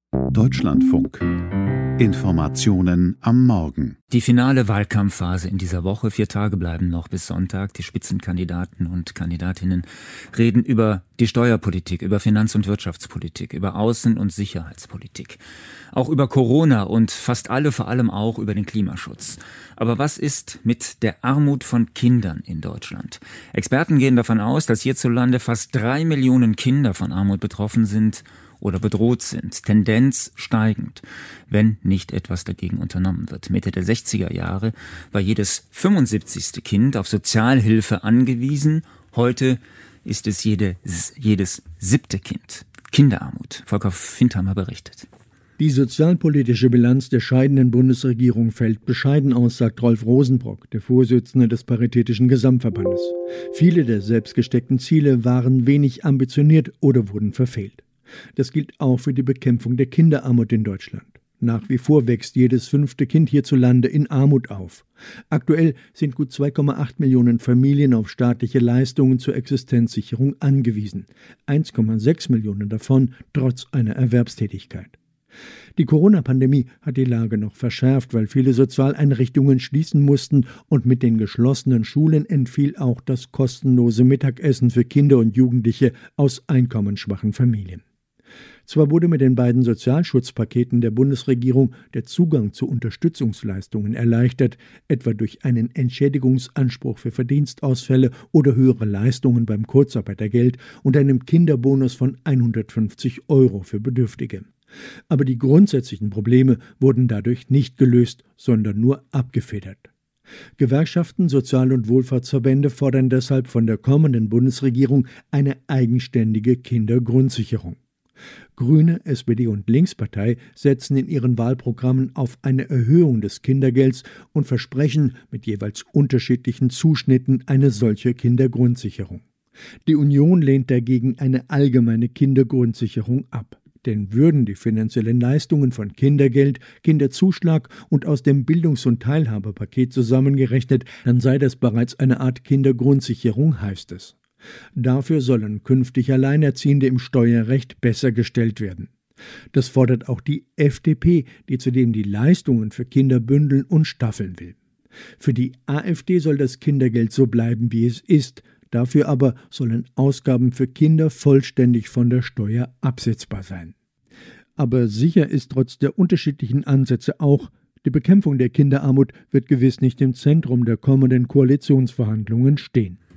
Deutschlandfunk. Informationen am Morgen. Die finale Wahlkampfphase in dieser Woche. 4 Tage bleiben noch bis Sonntag. Die Spitzenkandidaten und Kandidatinnen reden über die Steuerpolitik, über Finanz- und Wirtschaftspolitik, über Außen- und Sicherheitspolitik. Auch über Corona und fast alle vor allem auch über den Klimaschutz. Aber was ist mit der Armut von Kindern in Deutschland? Experten gehen davon aus, dass hierzulande fast 3 Millionen Kinder von Armut betroffen sind oder bedroht sind, Tendenz steigend, wenn nicht etwas dagegen unternommen wird. Mitte der 60er Jahre war jedes 75. Kind auf Sozialhilfe angewiesen. Heute ist es jedes 7. Kind. Kinderarmut. Volker Findheimer berichtet. Die sozialpolitische Bilanz der scheidenden Bundesregierung fällt bescheiden aus, sagt Rolf Rosenbrock, der Vorsitzende des Paritätischen Gesamtverbandes. Viele der selbstgesteckten Ziele waren wenig ambitioniert oder wurden verfehlt. Das gilt auch für die Bekämpfung der Kinderarmut in Deutschland. Nach wie vor wächst jedes 5. Kind hierzulande in Armut auf. Aktuell sind gut 2,8 Millionen Familien auf staatliche Leistungen zur Existenzsicherung angewiesen. 1,6 Millionen davon trotz einer Erwerbstätigkeit. Die Corona-Pandemie hat die Lage noch verschärft, weil viele Sozialeinrichtungen schließen mussten und mit den geschlossenen Schulen entfiel auch das kostenlose Mittagessen für Kinder und Jugendliche aus einkommensschwachen Familien. Zwar wurde mit den beiden Sozialschutzpaketen der Bundesregierung der Zugang zu Unterstützungsleistungen erleichtert, etwa durch einen Entschädigungsanspruch für Verdienstausfälle oder höhere Leistungen beim Kurzarbeitergeld und einem Kinderbonus von 150 € für Bedürftige. Aber die grundsätzlichen Probleme wurden dadurch nicht gelöst, sondern nur abgefedert. Gewerkschaften, Sozial- und Wohlfahrtsverbände fordern deshalb von der kommenden Bundesregierung eine eigenständige Kindergrundsicherung. Grüne, SPD und Linkspartei setzen in ihren Wahlprogrammen auf eine Erhöhung des Kindergelds und versprechen mit jeweils unterschiedlichen Zuschnitten eine solche Kindergrundsicherung. Die Union lehnt dagegen eine allgemeine Kindergrundsicherung ab. Denn würden die finanziellen Leistungen von Kindergeld, Kinderzuschlag und aus dem Bildungs- und Teilhabepaket zusammengerechnet, dann sei das bereits eine Art Kindergrundsicherung, heißt es. Dafür sollen künftig Alleinerziehende im Steuerrecht besser gestellt werden. Das fordert auch die FDP, die zudem die Leistungen für Kinder bündeln und staffeln will. Für die AfD soll das Kindergeld so bleiben, wie es ist. Dafür aber sollen Ausgaben für Kinder vollständig von der Steuer absetzbar sein. Aber sicher ist trotz der unterschiedlichen Ansätze auch, die Bekämpfung der Kinderarmut wird gewiss nicht im Zentrum der kommenden Koalitionsverhandlungen stehen.